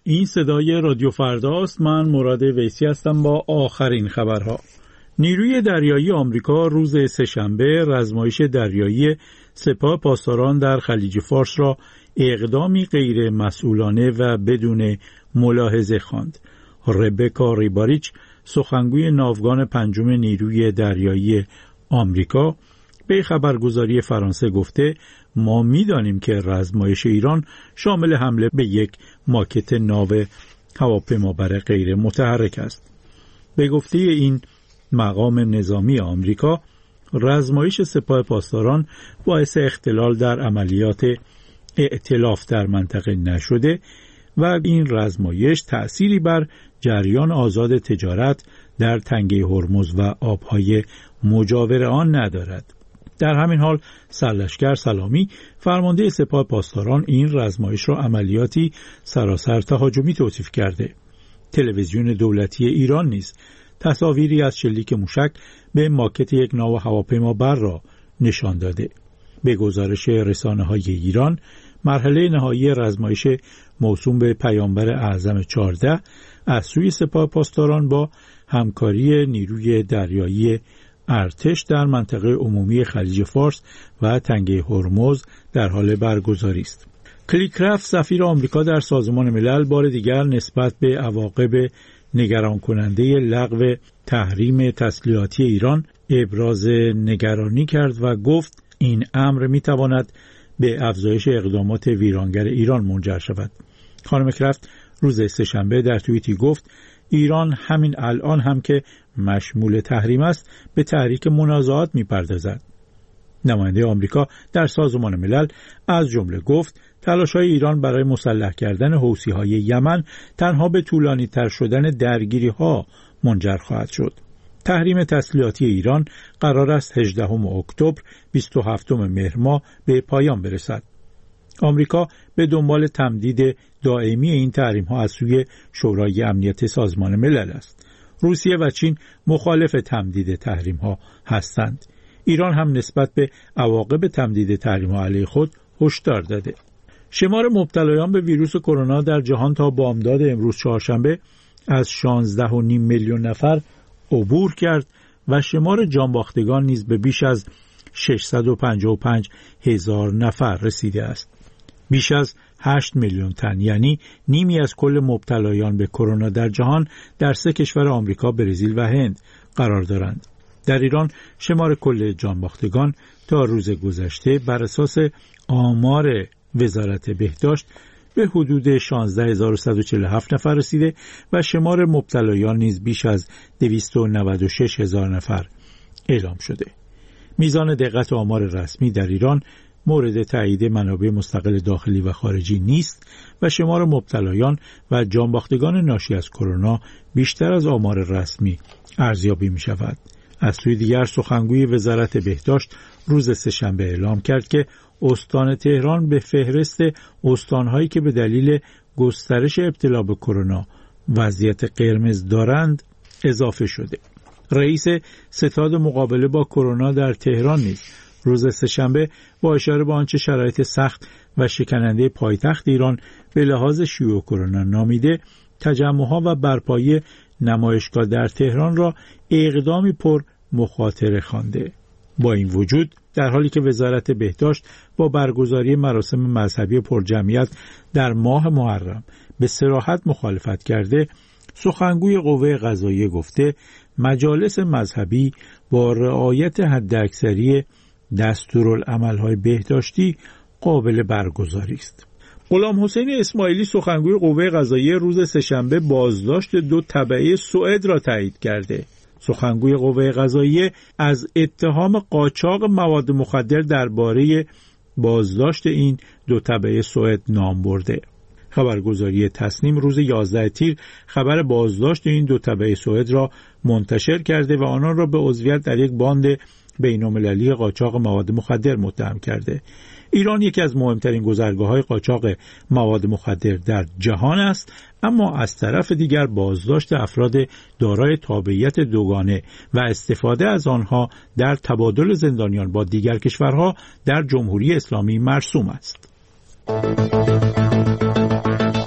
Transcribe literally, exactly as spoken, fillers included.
این صدای رادیو فرداست. من مراد ویسی هستم با آخرین خبرها. نیروی دریایی آمریکا روز سه‌شنبه رزمایش دریایی سپاه پاسداران در خلیج فارس را اقدامی غیر مسئولانه و بدون ملاحظه خواند. ربکا ریباریچ، سخنگوی ناوگان پنجم نیروی دریایی آمریکا، به خبرگزاری فرانسه گفته ما می‌دانیم که رزمایش ایران شامل حمله به یک ماکت ناو هواپیمابر غیر متحرک است. به گفته این مقام نظامی آمریکا، رزمایش سپاه پاسداران باعث اختلال در عملیات ائتلاف در منطقه نشده و این رزمایش تأثیری بر جریان آزاد تجارت در تنگه هرمز و آبهای مجاور آن ندارد. در همین حال سرلشکر سلامی، فرمانده سپاه پاسداران، این رزمایش را عملیاتی سراسر تهاجمی توصیف کرده. تلویزیون دولتی ایران نیز تصاویری از شلیک موشک به ماکت یک ناو هواپیمابر را نشان داده. به گزارش رسانه‌های ایران، مرحله نهایی رزمایش موسوم به پیامبر اعظم چهارده از سوی سپاه پاسداران با همکاری نیروی دریایی ارتش در منطقه عمومی خلیج فارس و تنگه هرمز در حال برگزاری است. کلیکرافت، سفیر آمریکا در سازمان ملل، بار دیگر نسبت به عواقب نگران کننده لغو تحریم تسلیحاتی ایران ابراز نگرانی کرد و گفت این امر میتواند به افزایش اقدامات ویرانگر ایران منجر شود. خانم کرافت روز سه‌شنبه در توییتی گفت ایران همین الان هم که مشمول تحریم است به تحریک منازعات میپردازد. نماینده آمریکا در سازمان ملل از جمله گفت تلاش‌های ایران برای مسلح کردن حوثی‌های یمن تنها به طولانی تر شدن درگیری‌ها منجر خواهد شد. تحریم تسلیحاتی ایران قرار است هجدهم اکتبر بیست و هفتم مهر ماه به پایان برسد. آمریکا به دنبال تمدید دائمی این تحریم‌ها از سوی شورای امنیت سازمان ملل است. روسیه و چین مخالف تمدید تحریم‌ها هستند. ایران هم نسبت به عواقب تمدید تحریم‌ها علیه خود هشدار داده. شمار مبتلایان به ویروس کرونا در جهان تا بامداد امروز چهارشنبه از شانزده و نیم میلیون نفر عبور کرد و شمار جانباختگان نیز به بیش از ششصد و پنجاه و پنج هزار نفر رسیده است. بیش از هشت میلیون تن، یعنی نیمی از کل مبتلایان به کرونا در جهان، در سه کشور آمریکا، برزیل و هند قرار دارند. در ایران شمار کل جانباختگان تا روز گذشته بر اساس آمار وزارت بهداشت به حدود شانزده هزار و صد و چهل و هفت نفر رسیده و شمار مبتلایان نیز بیش از دویست و نود و شش هزار نفر اعلام شده. میزان دقت آمار رسمی در ایران مورد تایید منابع مستقل داخلی و خارجی نیست و شمار مبتلایان و جانباختگان ناشی از کرونا بیشتر از آمار رسمی ارزیابی می شود. از سوی دیگر سخنگوی وزارت بهداشت روز سه‌شنبه اعلام کرد که استان تهران به فهرست استان‌هایی که به دلیل گسترش ابتلا به کرونا وضعیت قرمز دارند اضافه شده. رئیس ستاد مقابله با کرونا در تهران نیز روز سه‌شنبه با اشاره به آنچه شرایط سخت و شکننده پایتخت ایران به لحاظ شیوع کرونا نامیده، تجمع‌ها و برپایی نمایشگاه در تهران را اقدامی پر مخاطره خوانده. با این وجود در حالی که وزارت بهداشت با برگزاری مراسم مذهبی پرجمعیت در ماه محرم به صراحت مخالفت کرده، سخنگوی قوه قضاییه گفته مجالس مذهبی با رعایت حداکثری دستورالعمل‌های بهداشتی قابل برگزاری است. غلام حسین اسماعیلی، سخنگوی قوه قضاییه، روز سه‌شنبه بازداشت دو تبعه سوئد را تایید کرده. سخنگوی قوه قضاییه از اتهام قاچاق مواد مخدر درباره بازداشت این دو تبعه سوئد نام برده. خبرگزاری تصنیم روز یازده تیر خبر بازداشت این دو تبعه سوئد را منتشر کرده و آنان را به عضویت در یک باند بین‌المللی قاچاق مواد مخدر متهم کرده. ایران یکی از مهمترین گذرگاه‌های قاچاق مواد مخدر در جهان است، اما از طرف دیگر بازداشت افراد دارای تابعیت دوگانه و استفاده از آنها در تبادل زندانیان با دیگر کشورها در جمهوری اسلامی مرسوم است.